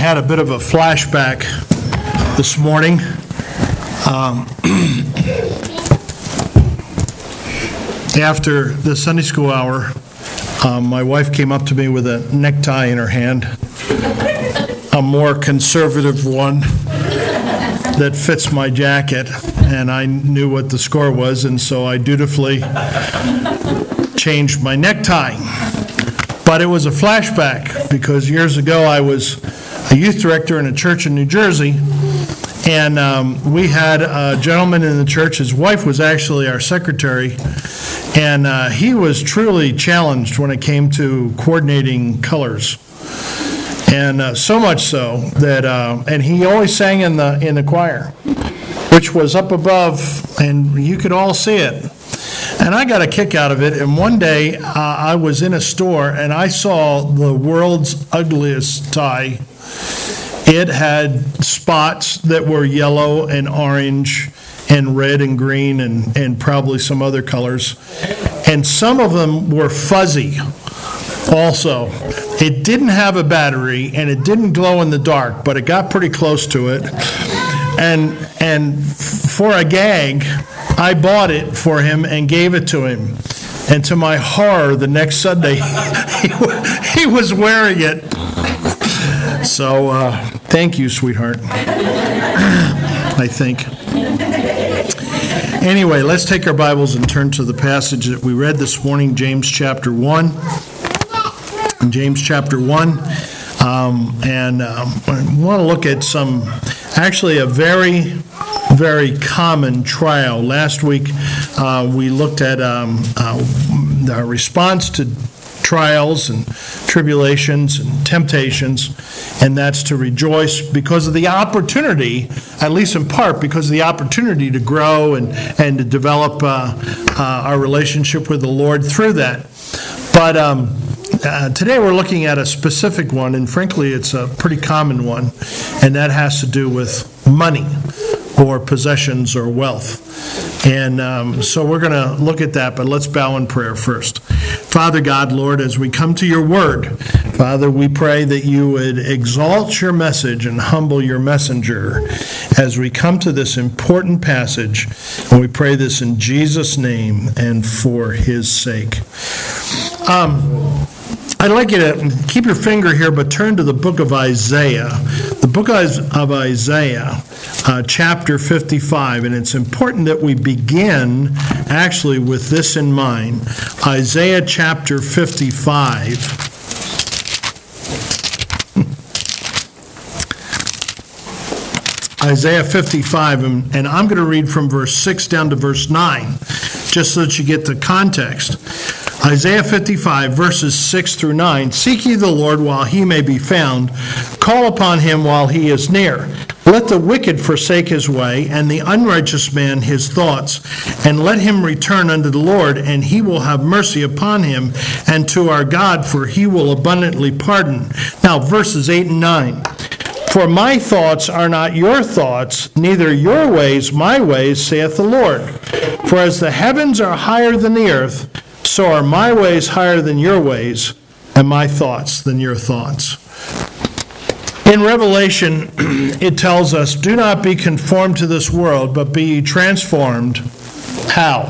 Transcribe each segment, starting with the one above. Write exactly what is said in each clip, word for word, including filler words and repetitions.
had a bit of a flashback this morning. Um, after the Sunday school hour, um, my wife came up to me with a necktie in her hand, a more conservative one that fits my jacket, and I knew what the score was, and so I dutifully changed my necktie. But it was a flashback, because years ago I was a youth director in a church in New Jersey, and um, we had a gentleman in the church. His wife was actually our secretary, and uh, he was truly challenged when it came to coordinating colors. And uh, so much so that, uh, and he always sang in the in the choir, which was up above, and you could all see it. And I got a kick out of it. And one day uh, I was in a store and I saw the world's ugliest tie. It had spots that were yellow and orange and red and green and, and probably some other colors. And some of them were fuzzy also. It didn't have a battery and it didn't glow in the dark, but it got pretty close to it. And and for a gag, I bought it for him and gave it to him. And to my horror, the next Sunday, he, he was wearing it. So uh, thank you, sweetheart, I think. Anyway, let's take our Bibles and turn to the passage that we read this morning, James chapter one. In James chapter one. Um, and um, I want to look at some, actually a very, very common trial. Last week uh, we looked at um, uh, our response to trials and tribulations and temptations, and that's to rejoice because of the opportunity, at least in part because of the opportunity to grow and, and to develop uh, uh, our relationship with the Lord through that. But um, Uh, today we're looking at a specific one, and frankly it's a pretty common one, and that has to do with money or possessions or wealth. And um, so we're going to look at that, but let's bow in prayer first. Father God, Lord, as we come to your word, Father, we pray that you would exalt your message and humble your messenger as we come to this important passage, and we pray this in Jesus' name and for his sake. Um... I'd like you to keep your finger here, but turn to the book of Isaiah. The book of Isaiah, uh, chapter fifty-five, and it's important that we begin actually with this in mind. Isaiah chapter fifty-five. Isaiah fifty-five, and, and I'm going to read from verse six down to verse nine, just so that you get the context. Isaiah fifty-five, verses six through nine. Seek ye the Lord while he may be found. Call upon him while he is near. Let the wicked forsake his way, and the unrighteous man his thoughts. And let him return unto the Lord, and he will have mercy upon him, and to our God, for he will abundantly pardon. Now, verses eight and nine. For my thoughts are not your thoughts, neither your ways my ways, saith the Lord. For as the heavens are higher than the earth, so are my ways higher than your ways, and my thoughts than your thoughts. In Revelation, it tells us, do not be conformed to this world, but be ye transformed. How?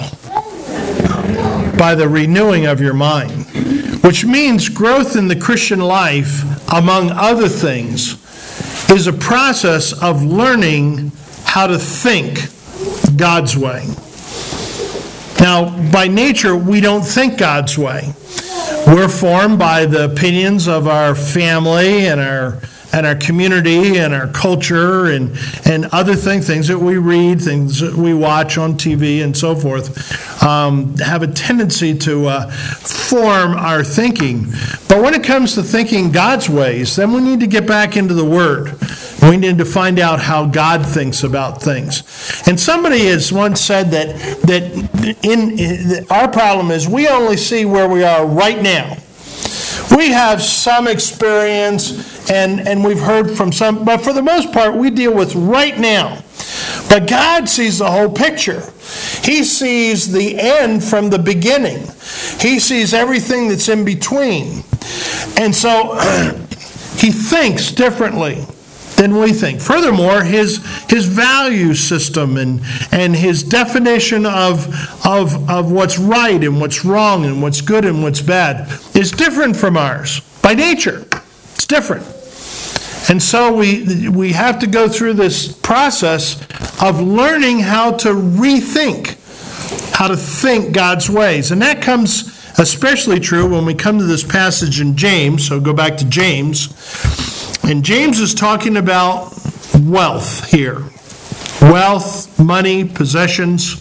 By the renewing of your mind. Which means growth in the Christian life, among other things, is a process of learning how to think God's way. Now, by nature, we don't think God's way. We're formed by the opinions of our family and our and our community and our culture and, and other things, things that we read, things that we watch on T V and so forth, um, have a tendency to uh, form our thinking. But when it comes to thinking God's ways, then we need to get back into the Word. We need to find out how God thinks about things. And somebody has once said that that in, in our problem is we only see where we are right now. We have some experience, and, and we've heard from some, but for the most part, we deal with right now. But God sees the whole picture. He sees the end from the beginning. He sees everything that's in between. And so he thinks differently than we think. Furthermore, his his value system and and his definition of of of what's right and what's wrong and what's good and what's bad is different from ours by nature. It's different. And so we we have to go through this process of learning how to rethink, how to think God's ways. And that comes especially true when we come to this passage in James. So go back to James. And James is talking about wealth here. Wealth, money, possessions,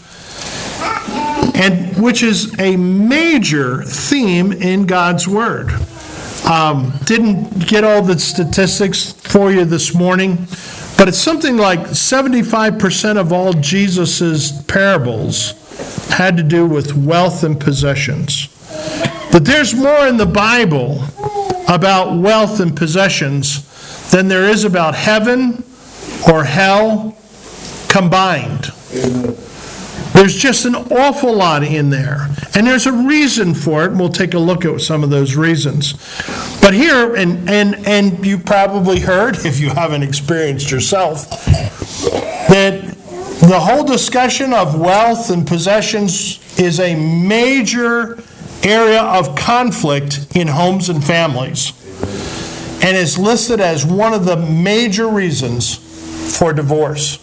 and which is a major theme in God's Word. Um, didn't get all the statistics for you this morning, but it's something like seventy-five percent of all Jesus's parables had to do with wealth and possessions. But there's more in the Bible about wealth and possessions than there is about heaven or hell combined. There's just an awful lot in there. And there's a reason for it, and we'll take a look at some of those reasons. But here, and and and you probably heard, if you haven't experienced yourself, that the whole discussion of wealth and possessions is a major area of conflict in homes and families, and is listed as one of the major reasons for divorce.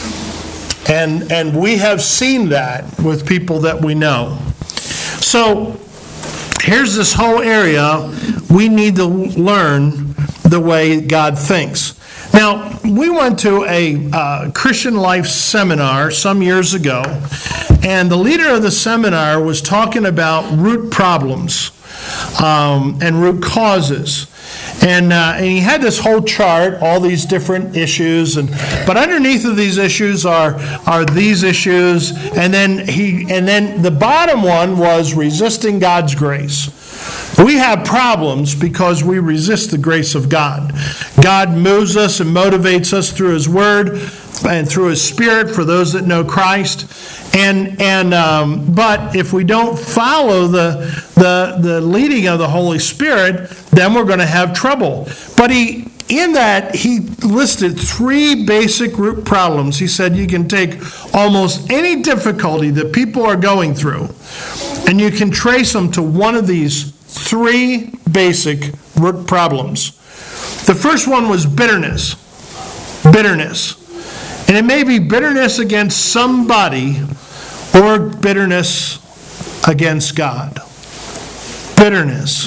And and we have seen that with people that we know. So here's this whole area we need to learn the way God thinks. Now, we went to a uh, Christian Life seminar some years ago, and the leader of the seminar was talking about root problems um, and root causes. And, uh, and he had this whole chart, all these different issues, and but underneath of these issues are are these issues, and then he and then the bottom one was resisting God's grace. We have problems because we resist the grace of God. God moves us and motivates us through His Word and through His Spirit for those that know Christ. And and um, but if we don't follow the the the leading of the Holy Spirit, then we're going to have trouble. But he in that he listed three basic root problems. He said you can take almost any difficulty that people are going through, and you can trace them to one of these three basic root problems. The first one was bitterness. Bitterness. And it may be bitterness against somebody or bitterness against God. Bitterness.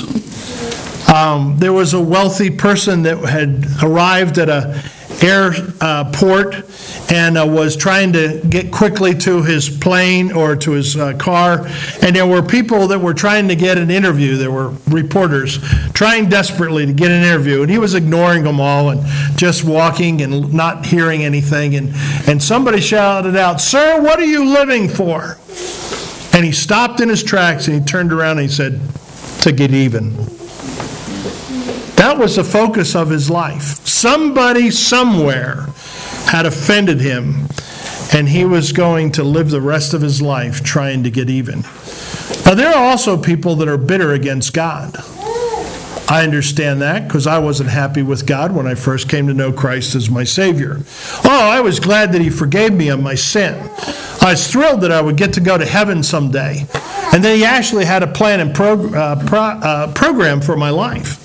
Um, there was a wealthy person that had arrived at a airport uh, and uh, was trying to get quickly to his plane or to his uh, car, and there were people that were trying to get an interview. There were reporters trying desperately to get an interview, and he was ignoring them all and just walking and not hearing anything, and, and somebody shouted out, "Sir, what are you living for?" And he stopped in his tracks and he turned around and he said, "To get even." That was the focus of his life. Somebody somewhere had offended him, and he was going to live the rest of his life trying to get even. Now, there are also people that are bitter against God. I understand that because I wasn't happy with God when I first came to know Christ as my Savior. Oh, I was glad that He forgave me of my sin. I was thrilled that I would get to go to heaven someday. And then He actually had a plan and prog- uh, pro- uh, program for my life.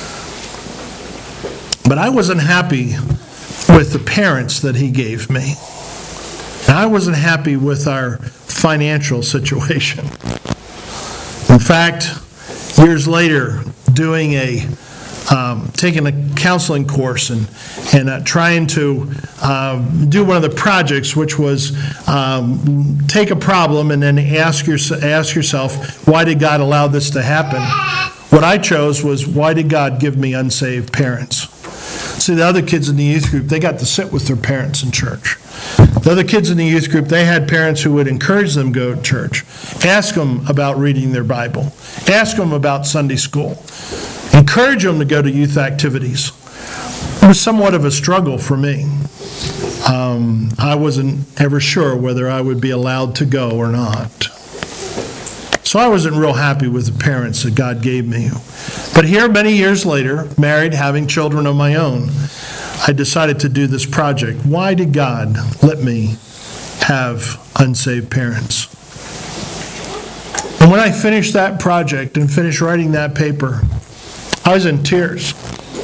But I wasn't happy with the parents that He gave me. And I wasn't happy with our financial situation. In fact, years later, doing a um, taking a counseling course and and uh, trying to um, do one of the projects, which was um, take a problem and then ask your, ask yourself, why did God allow this to happen? What I chose was, why did God give me unsaved parents? See, the other kids in the youth group, they got to sit with their parents in church. The other kids in the youth group, they had parents who would encourage them to go to church, ask them about reading their Bible, ask them about Sunday school, encourage them to go to youth activities. It was somewhat of a struggle for me. Um, I wasn't ever sure whether I would be allowed to go or not. So I wasn't real happy with the parents that God gave me. But here, many years later, married, having children of my own, I decided to do this project. Why did God let me have unsaved parents? And when I finished that project and finished writing that paper, I was in tears.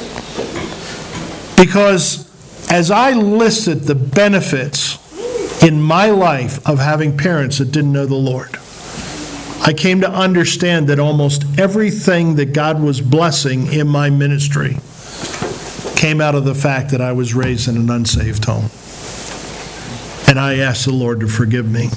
Because as I listed the benefits in my life of having parents that didn't know the Lord, I came to understand that almost everything that God was blessing in my ministry came out of the fact that I was raised in an unsaved home. And I asked the Lord to forgive me.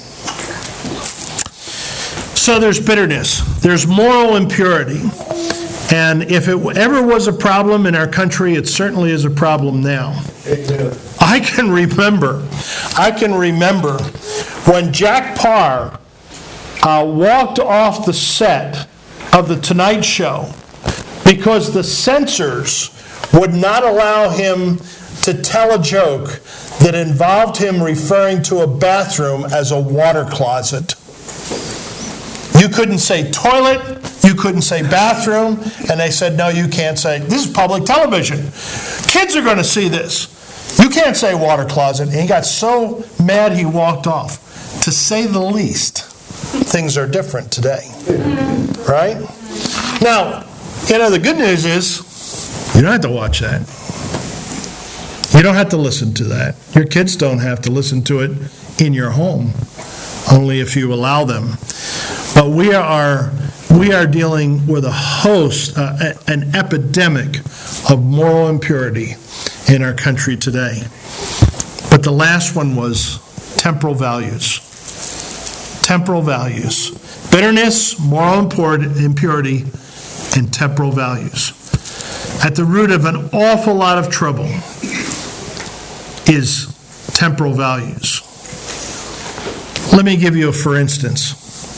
So there's bitterness. There's moral impurity. And if it ever was a problem in our country, it certainly is a problem now. Amen. I can remember, I can remember when Jack Parr uh, walked off the set of The Tonight Show because the censors would not allow him to tell a joke that involved him referring to a bathroom as a water closet. You couldn't say toilet, you couldn't say bathroom, and they said, no, you can't say, this is public television. Kids are going to see this. You can't say water closet. And he got so mad he walked off. To say the least, things are different today. Right? Now, you know, the good news is, you don't have to watch that. You don't have to listen to that. Your kids don't have to listen to it in your home, only if you allow them. But we are we are dealing with a host, uh, an epidemic of moral impurity in our country today. But the last one was temporal values. Temporal values. Bitterness, moral impurity, and temporal values. At the root of an awful lot of trouble is temporal values. Let me give you a for instance.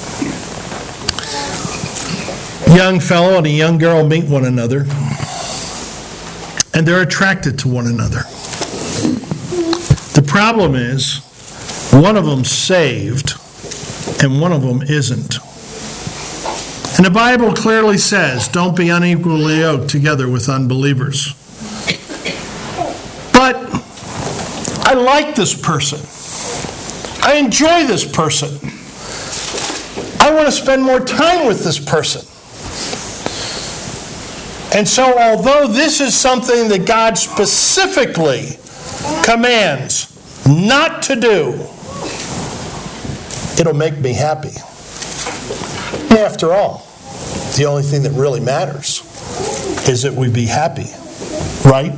A young fellow and a young girl meet one another, and they're attracted to one another. The problem is, one of them's saved, and one of them isn't. And the Bible clearly says, don't be unequally yoked together with unbelievers. But I like this person. I enjoy this person. I want to spend more time with this person. And so although this is something that God specifically commands not to do, it'll make me happy. After all, the only thing that really matters is that we be happy, right?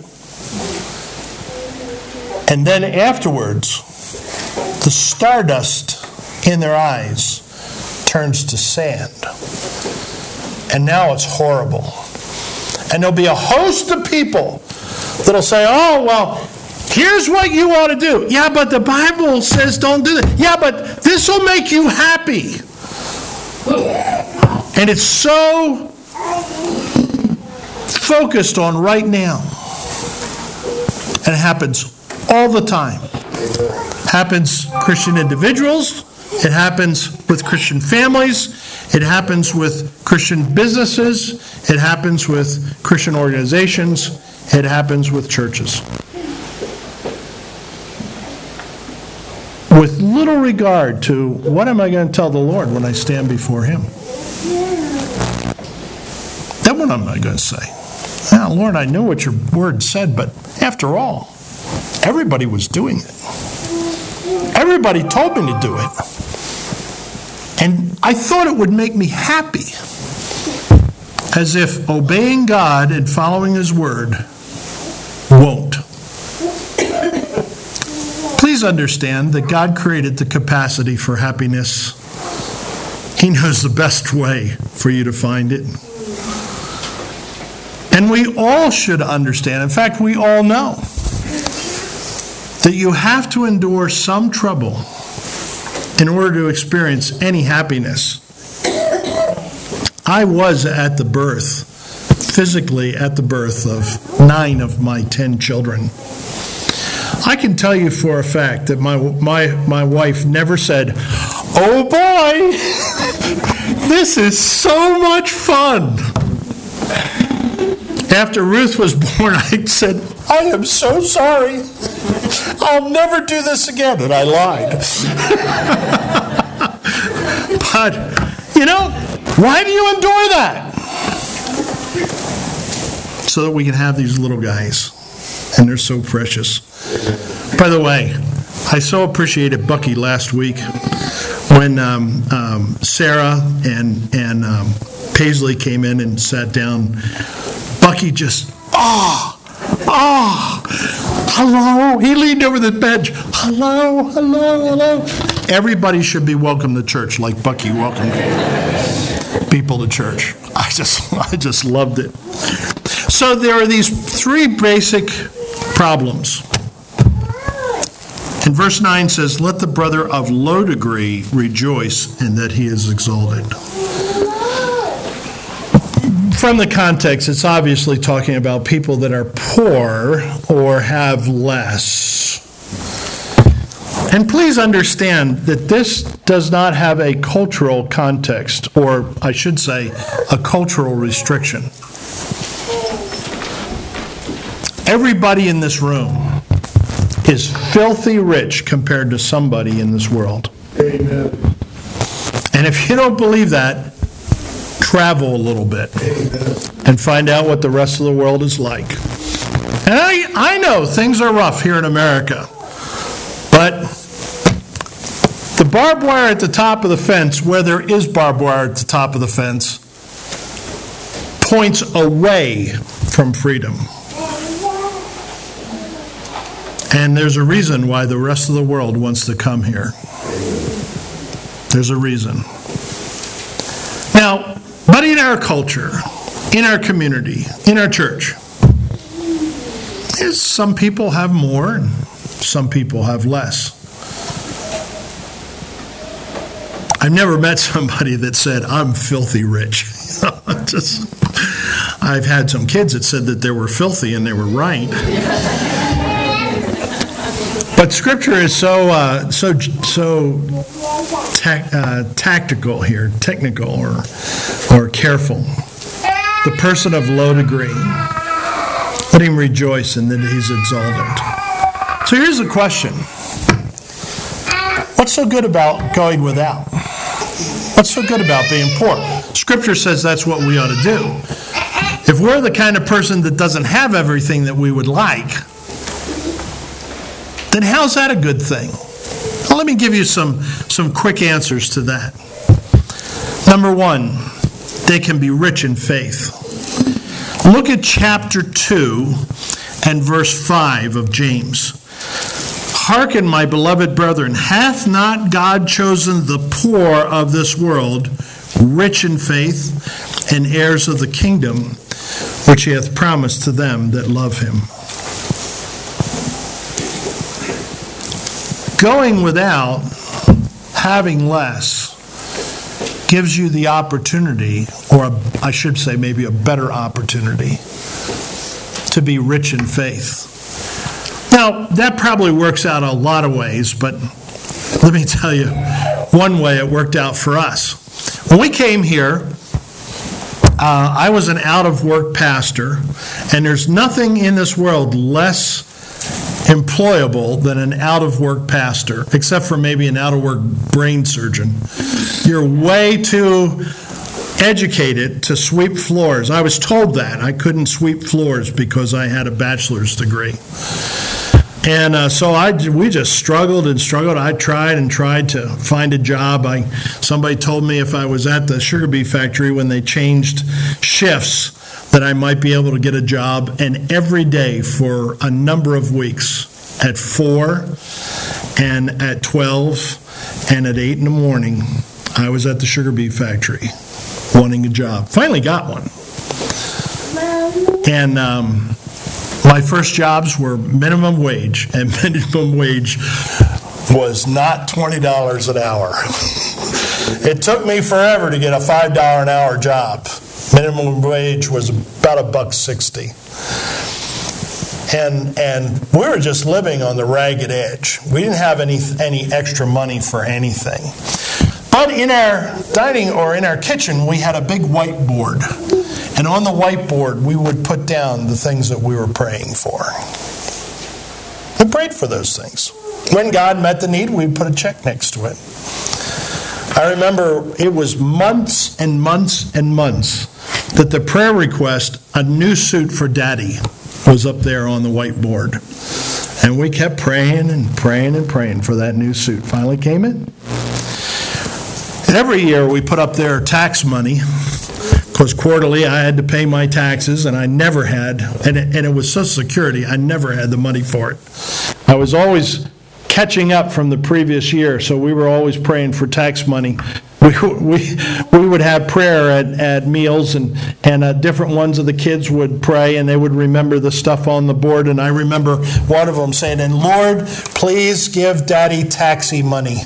And then afterwards, the stardust in their eyes turns to sand. And now it's horrible. And there'll be a host of people that'll say, oh, well, here's what you ought to do. Yeah, but the Bible says don't do that. Yeah, but this will make you happy. And it's so focused on right now. And it happens all the time. It happens Christian individuals. It happens with Christian families. It happens with Christian businesses. It happens with Christian organizations. It happens with churches. With little regard to what am I going to tell the Lord when I stand before Him? Then what am I going to say? Now, Lord, I know what your word said, but after all, everybody was doing it. Everybody told me to do it. And I thought it would make me happy, as if obeying God and following His word won't. Please understand that God created the capacity for happiness. He knows the best way for you to find it. And we all should understand, in fact, we all know, that you have to endure some trouble in order to experience any happiness. I was at the birth, physically at the birth of nine of my ten children. I can tell you for a fact that my my my wife never said, "Oh boy, this is so much fun." After Ruth was born, I said, "I am so sorry. I'll never do this again." And I lied. But, you know, why do you endure that? So that we can have these little guys. And they're so precious. By the way, I so appreciated Bucky last week when um, um, Sarah and, and um, Paisley came in and sat down. Bucky just, ah, oh, ah, oh, hello. He leaned over the bench. Hello, hello, hello. Everybody should be welcome to church like Bucky welcomed people to church. I just, I just loved it. So there are these three basic problems. And verse nine says, "Let the brother of low degree rejoice in that he is exalted." From the context, it's obviously talking about people that are poor or have less. And please understand that this does not have a cultural context, or I should say, a cultural restriction. Everybody in this room is filthy rich compared to somebody in this world. Amen. And if you don't believe that, travel a little bit and find out what the rest of the world is like. And I, I know things are rough here in America, but the barbed wire at the top of the fence, where there is barbed wire at the top of the fence, points away from freedom. And there's a reason why the rest of the world wants to come here. There's a reason. Now, but in our culture, in our community, in our church, some people have more and some people have less. I've never met somebody that said, "I'm filthy rich." Just, I've had some kids that said that they were filthy and they were right. But Scripture is so uh, so so ta- uh, tactical here, technical or or careful. The person of low degree, let him rejoice in that he's exalted. So here's the question: what's so good about going without? What's so good about being poor? Scripture says that's what we ought to do. If we're the kind of person that doesn't have everything that we would like, then how's that a good thing? Well, let me give you some, some quick answers to that. Number one, they can be rich in faith. Look at chapter two and verse five of James. "Hearken, my beloved brethren, hath not God chosen the poor of this world, rich in faith, and heirs of the kingdom, which he hath promised to them that love him?" Going without, having less, gives you the opportunity, or a, I should say maybe a better opportunity, to be rich in faith. Now, that probably works out a lot of ways, but let me tell you one way it worked out for us. When we came here, uh, I was an out-of-work pastor, and there's nothing in this world less employable than an out-of-work pastor, except for maybe an out-of-work brain surgeon. You're way too educated to sweep floors. I was told that. I couldn't sweep floors because I had a bachelor's degree. And uh, so I, we just struggled and struggled. I tried and tried to find a job. I, somebody told me if I was at the sugar beet factory when they changed shifts, that I might be able to get a job. And every day for a number of weeks, at four and at twelve and at eight in the morning, I was at the sugar beet factory wanting a job. Finally got one. And um, my first jobs were minimum wage, and minimum wage was not twenty dollars an hour. It took me forever to get a five dollars an hour job. Minimum wage was about a buck sixty. And and we were just living on the ragged edge. We didn't have any any extra money for anything. But in our dining or in our kitchen, we had a big whiteboard. And on the whiteboard, we would put down the things that we were praying for. We prayed for those things. When God met the need, we'd put a check next to it. I remember it was months and months and months that the prayer request, a new suit for Daddy, was up there on the whiteboard. And we kept praying and praying and praying for that new suit. Finally came in. Every year we put up there tax money, because quarterly I had to pay my taxes, and I never had, and it, and it was Social Security, I never had the money for it. I was always catching up from the previous year, so we were always praying for tax money. We we we would have prayer at, at meals, and, and uh, different ones of the kids would pray, and they would remember the stuff on the board, and I remember one of them saying, "And Lord, please give Daddy taxi money."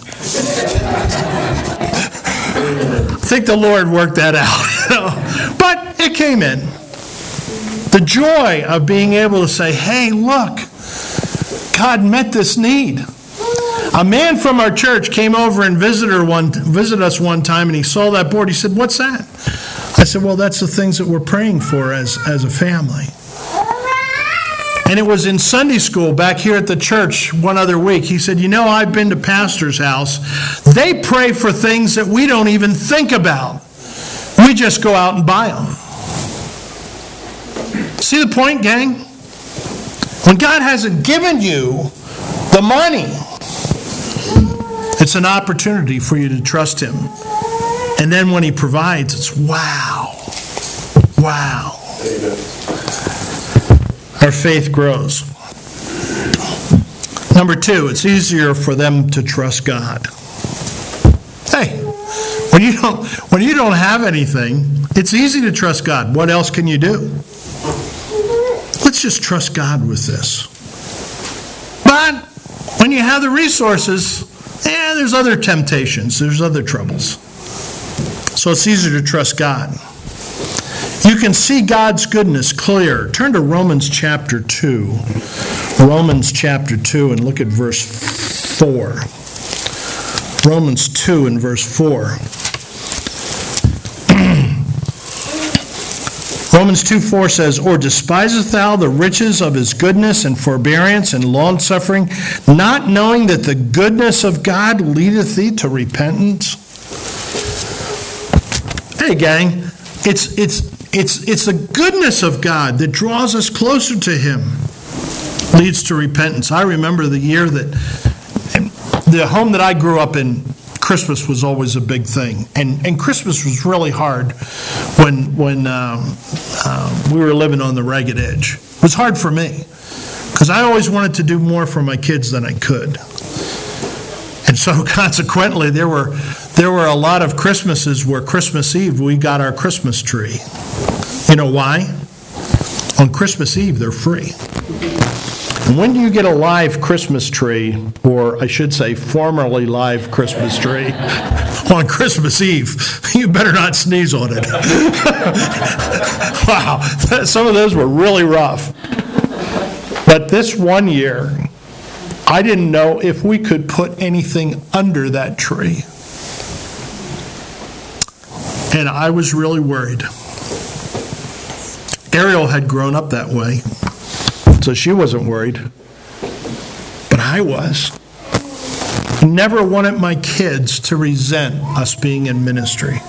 I think the Lord worked that out. But it came in. The joy of being able to say, hey, look, God met this need. A man from our church came over and visited, one, visited us one time, and he saw that board. He said, what's that? I said, well, that's the things that we're praying for as, as a family. And it was in Sunday school back here at the church one other week. He said, you know, I've been to pastor's house. They pray for things that we don't even think about. We just go out and buy them. See the point, gang? When God hasn't given you the money, it's an opportunity for you to trust Him. And then when He provides, it's wow. Wow. Our faith grows. Number two, it's easier for them to trust God. Hey, when you don't when you don't have anything, it's easy to trust God. What else can you do? Let's just trust God with this. But when you have the resources, yeah, there's other temptations, there's other troubles. So it's easier to trust God. You can see God's goodness clear. Turn to Romans chapter two. Romans chapter two and look at verse four. Romans two and verse four. Romans two four says, or despisest thou the riches of his goodness and forbearance and longsuffering, not knowing that the goodness of God leadeth thee to repentance? Hey, gang, it's it's it's it's the goodness of God that draws us closer to Him, leads to repentance. I remember the year that the home that I grew up in, Christmas was always a big thing, and and Christmas was really hard when when um, uh, we were living on the ragged edge. It was hard for me because I always wanted to do more for my kids than I could, and so consequently there were there were a lot of Christmases where Christmas Eve we got our Christmas tree. You know why? On Christmas Eve they're free. And when you get a live Christmas tree, or I should say formerly live Christmas tree, on Christmas Eve, you better not sneeze on it. Wow, some of those were really rough. But this one year, I didn't know if we could put anything under that tree. And I was really worried. Ariel had grown up that way, so she wasn't worried. But I was. I never wanted my kids to resent us being in ministry.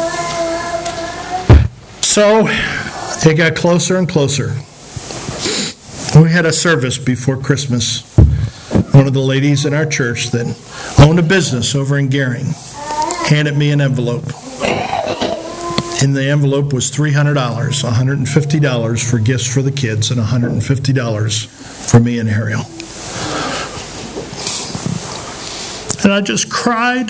So it got closer and closer. We had a service before Christmas. One of the ladies in our church that owned a business over in Gering handed me an envelope. In the envelope was three hundred dollars, one hundred fifty dollars for gifts for the kids and one hundred fifty dollars for me and Ariel. And I just cried.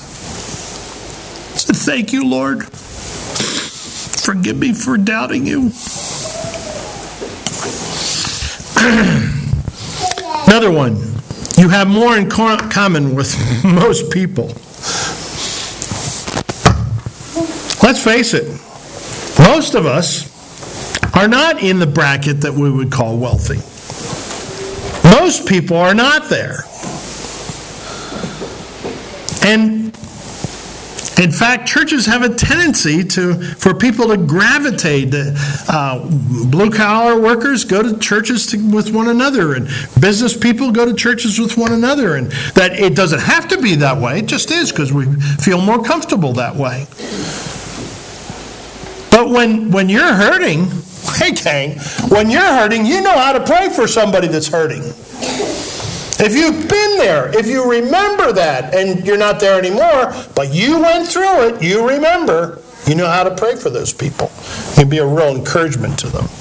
I said, thank you, Lord. Forgive me for doubting you. Another one. You have more in common with most people. Let's face it, most of us are not in the bracket that we would call wealthy. most people are not there. And in fact, churches have a tendency to for people to gravitate. Uh, blue-collar workers go to churches to, with one another, and business people go to churches with one another. And that it doesn't have to be that way. It just is because we feel more comfortable that way. But when, when you're hurting, hey, gang, when you're hurting, you know how to pray for somebody that's hurting. If you've been there, if you remember that, and you're not there anymore, but you went through it, you remember, you know how to pray for those people. It can be a real encouragement to them.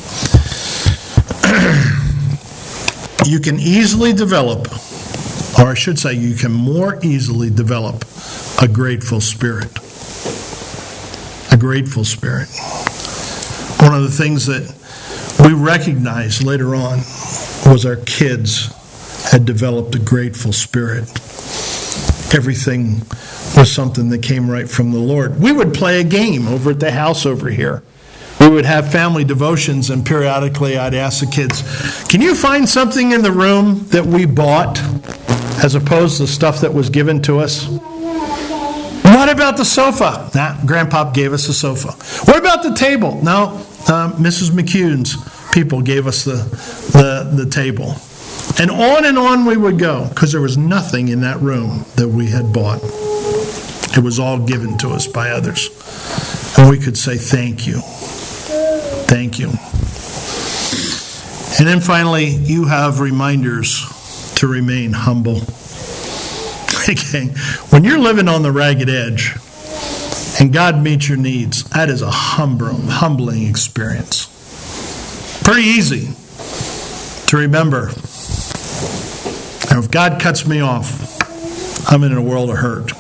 You can easily develop, or I should say, you can more easily develop a grateful spirit. A grateful spirit. One of the things that we recognized later on was our kids had developed a grateful spirit. Everything was something that came right from the Lord. We would play a game over at the house over here. We would have family devotions, and periodically I'd ask the kids, can you find something in the room that we bought as opposed to stuff that was given to us? What about the sofa? Nah, Grandpa gave us a sofa. What about the table? No, uh, Missus McCune's people gave us the, the, the table. And on and on we would go, because there was nothing in that room that we had bought. It was all given to us by others. And we could say, thank you. Thank you. And then finally, you have reminders to remain humble. Okay, when you're living on the ragged edge and God meets your needs, that is a humble, humbling experience. Pretty easy to remember. And if God cuts me off, I'm in a world of hurt.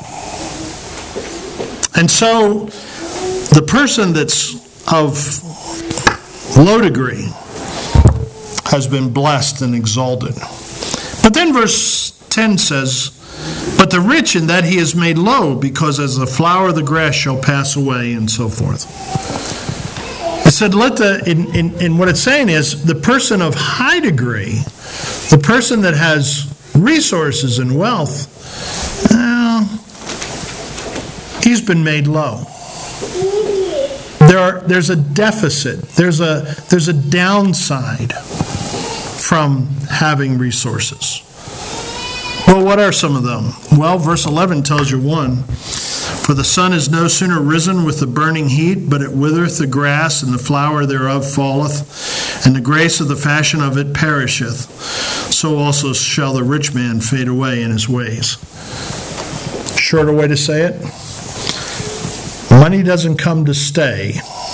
And so, the person that's of low degree has been blessed and exalted. But then verse ten says, but the rich in that he is made low, because as the flower of the grass shall pass away, and so forth. It said, let the, in, in, in what it's saying is, the person of high degree, the person that has resources and wealth, well, he's been made low. There are, there's a deficit. There's a, there's a downside from having resources. Well, what are some of them? Well, verse eleven tells you one. For the sun is no sooner risen with the burning heat, but it withereth the grass, and the flower thereof falleth, and the grace of the fashion of it perisheth. So also shall the rich man fade away in his ways. Shorter way to say it? Money doesn't come to stay.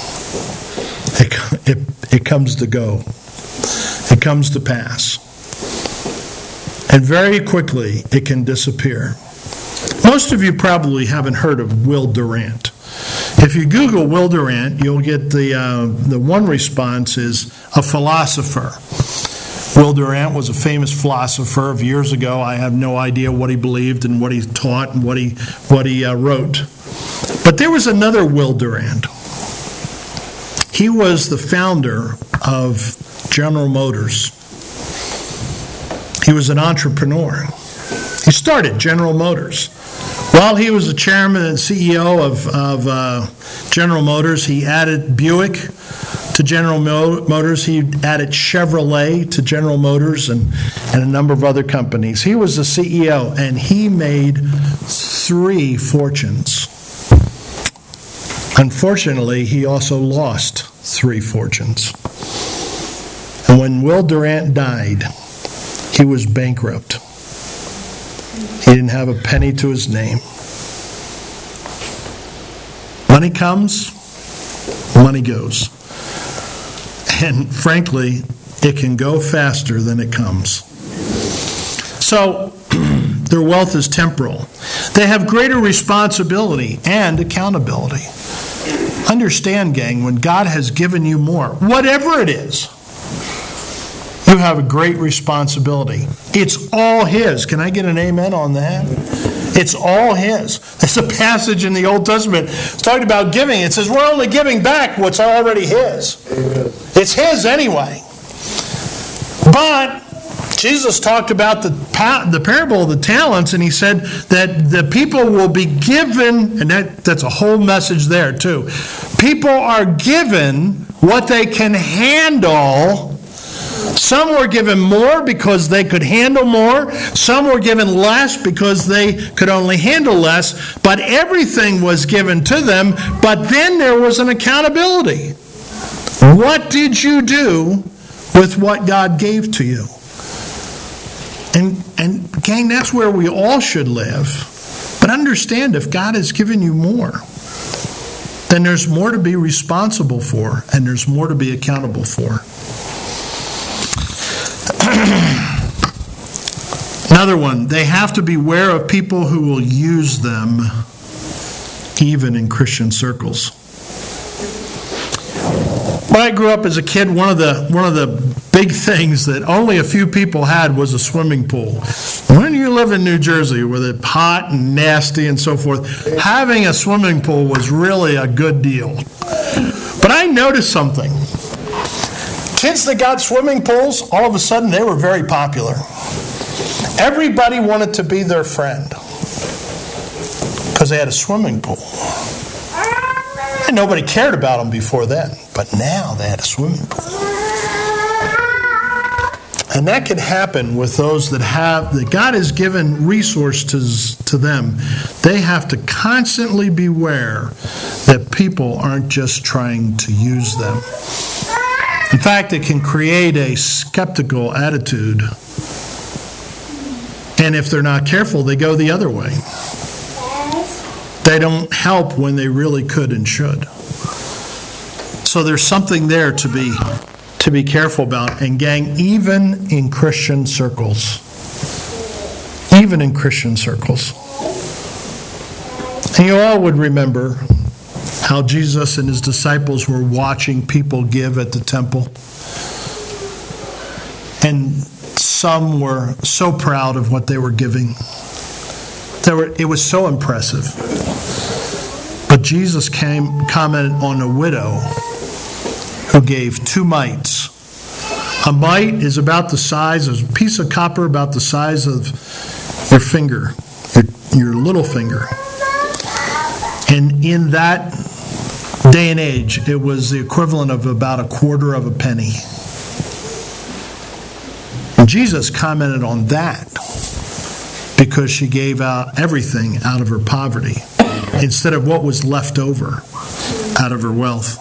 It, it, it comes to go. It comes to pass. And very quickly, it can disappear. Most of you probably haven't heard of Will Durant. If you Google Will Durant, you'll get the uh, the one response is a philosopher. Will Durant was a famous philosopher of years ago. I have no idea what he believed and what he taught and what he what he uh, wrote. But there was another Will Durant. He was the founder of General Motors. He was an entrepreneur. He started General Motors. While he was the chairman and C E O of, of uh, General Motors, he added Buick to General Motors. He added Chevrolet to General Motors and, and a number of other companies. He was the C E O, and he made three fortunes. Unfortunately, he also lost three fortunes. And when Will Durant died, he was bankrupt. He didn't have a penny to his name. Money comes, money goes. And frankly, it can go faster than it comes. So, their wealth is temporal. They have greater responsibility and accountability. Understand, gang, when God has given you more, whatever it is, you have a great responsibility. It's all His. Can I get an amen on that? It's all His. There's a passage in the Old Testament talking about giving. It says we're only giving back what's already His. It's His anyway. But Jesus talked about the, the parable of the talents, and he said that the people will be given, and that, that's a whole message there too. People are given what they can handle. Some were given more because they could handle more. Some were given less because they could only handle less. But everything was given to them. But then there was an accountability. What did you do with what God gave to you? And, and gang, that's where we all should live. But understand, if God has given you more, then there's more to be responsible for, and there's more to be accountable for. Another one, they have to beware of people who will use them, even in Christian circles. When I grew up as a kid, one of the one of the big things that only a few people had was a swimming pool. When you live in New Jersey, where it's hot and nasty and so forth, having a swimming pool was really a good deal. But I noticed something. Kids that got swimming pools, all of a sudden they were very popular. Everybody wanted to be their friend because they had a swimming pool. And nobody cared about them before then, but now they had a swimming pool. And that can happen with those that have, that God has given resources to them. They have to constantly beware that people aren't just trying to use them. In fact, it can create a skeptical attitude. And if they're not careful, they go the other way. They don't help when they really could and should. So there's something there to be to be careful about. And gang, even in Christian circles, even in Christian circles, and you all would remember how Jesus and his disciples were watching people give at the temple. And some were so proud of what they were giving. They were, it was so impressive. But Jesus came, commented on a widow who gave two mites. A mite is about the size of a piece of copper, about the size of your finger, your, your little finger. And in that day and age, it was the equivalent of about a quarter of a penny. And Jesus commented on that because she gave out everything out of her poverty instead of what was left over out of her wealth.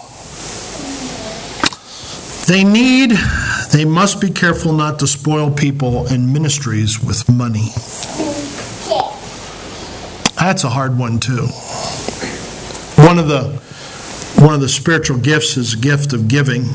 They need, they must be careful not to spoil people and ministries with money. That's a hard one too. One of the one of the spiritual gifts is a gift of giving.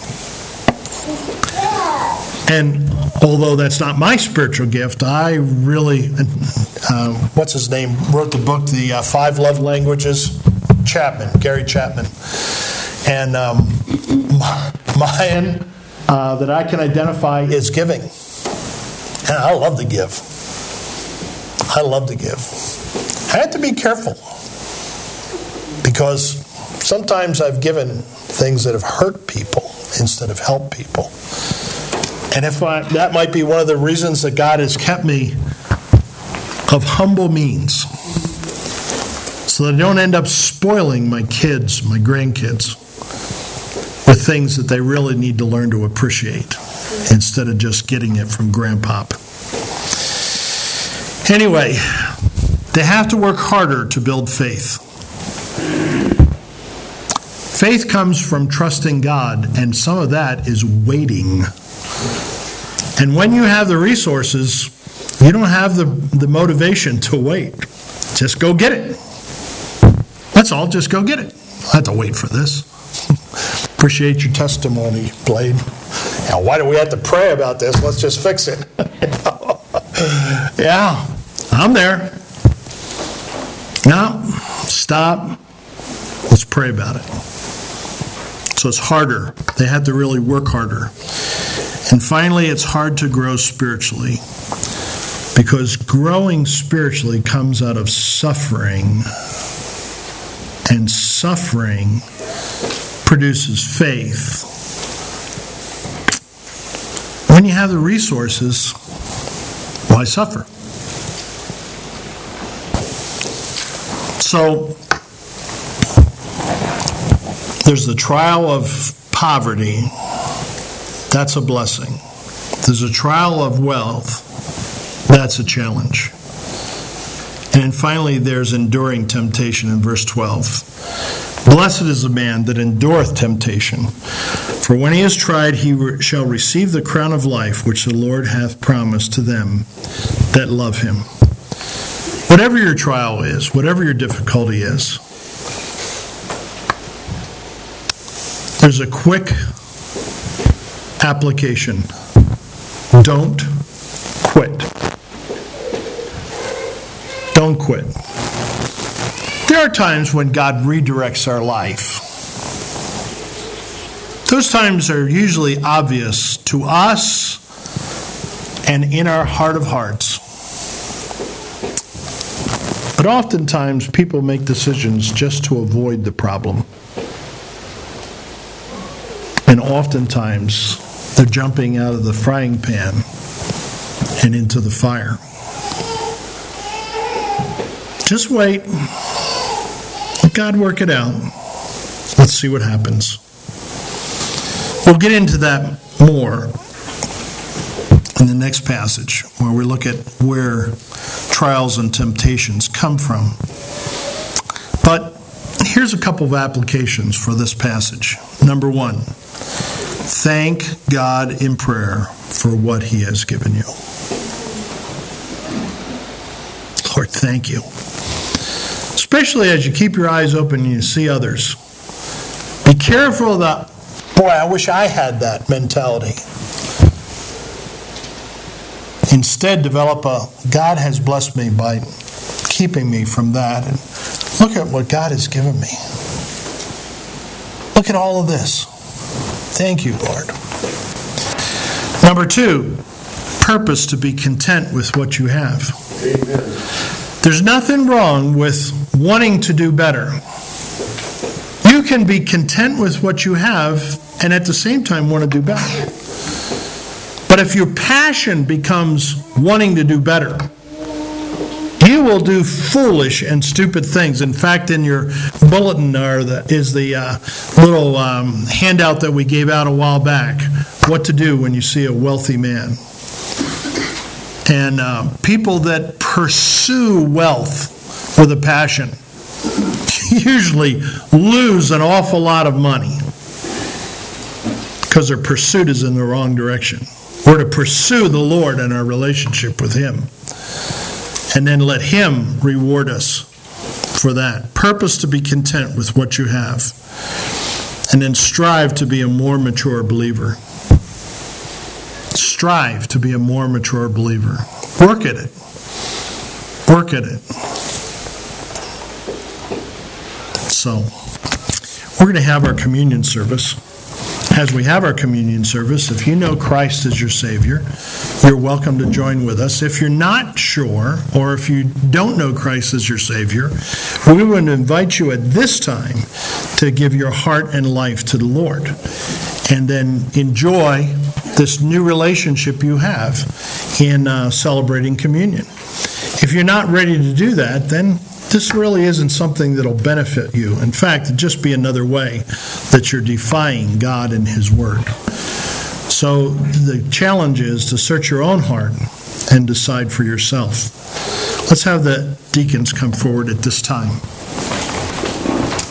And although that's not my spiritual gift, I really, uh, what's his name, wrote the book, The uh, Five Love Languages, Chapman, Gary Chapman. And um, mine uh, that I can identify is giving. And I love to give. I love to give. I have to be careful because sometimes I've given things that have hurt people instead of helped people. And if I, that might be one of the reasons that God has kept me of humble means, so that I don't end up spoiling my kids, my grandkids, with things that they really need to learn to appreciate instead of just getting it from grandpop. Anyway, they have to work harder to build faith. Faith comes from trusting God, and some of that is waiting. And when you have the resources, you don't have the, the motivation to wait. Just go get it. That's all, just go get it. I have to wait for this. Appreciate your testimony, Blade. Now, why do we have to pray about this? Let's just fix it. Yeah, I'm there. No, stop. Let's pray about it. So it's harder. They had to really work harder. And finally, it's hard to grow spiritually because growing spiritually comes out of suffering, and suffering produces faith. When you have the resources, Why suffer? So, there's the trial of poverty. That's a blessing. There's a trial of wealth. That's a challenge. And finally, there's enduring temptation in verse twelve. Blessed is the man that endureth temptation, for when he is tried, he re- shall receive the crown of life which the Lord hath promised to them that love him. Whatever your trial is, whatever your difficulty is, there's a quick application. Don't quit. Don't quit. There are times when God redirects our life. Those times are usually obvious to us and in our heart of hearts. But oftentimes people make decisions just to avoid the problem. And oftentimes they're jumping out of the frying pan and into the fire. Just wait. Let God work it out. Let's see what happens. We'll get into that more in the next passage, where we look at where trials and temptations come from. But here's a couple of applications for this passage. Number one, thank God in prayer for what He has given you. Lord, thank you. Especially as you keep your eyes open and you see others. Be careful of the, boy, I wish I had that mentality. Instead, develop a, God has blessed me by keeping me from that. And look at what God has given me. Look at all of this. Thank you, Lord. Number two, purpose to be content with what you have. Amen. There's nothing wrong with wanting to do better. You can be content with what you have and at the same time want to do better. But if your passion becomes wanting to do better, you will do foolish and stupid things. In fact, in your bulletin are the, is the uh, little um, handout that we gave out a while back, what to do when you see a wealthy man. And uh, people that pursue wealth with a passion usually lose an awful lot of money because their pursuit is in the wrong direction. We're to pursue the Lord and our relationship with Him, and then let Him reward us for that. Purpose to be content with what you have, and then strive to be a more mature believer. Strive to be a more mature believer. Work at it. Work at it. So, we're going to have our communion service. As we have our communion service, if you know Christ as your Savior, you're welcome to join with us. If you're not sure, or if you don't know Christ as your Savior, we would invite you at this time to give your heart and life to the Lord, and then enjoy this new relationship you have in uh, celebrating communion. If you're not ready to do that, then this really isn't something that'll benefit you. In fact, it'd just be another way that you're defying God and His Word. So the challenge is to search your own heart and decide for yourself. Let's have the deacons come forward at this time.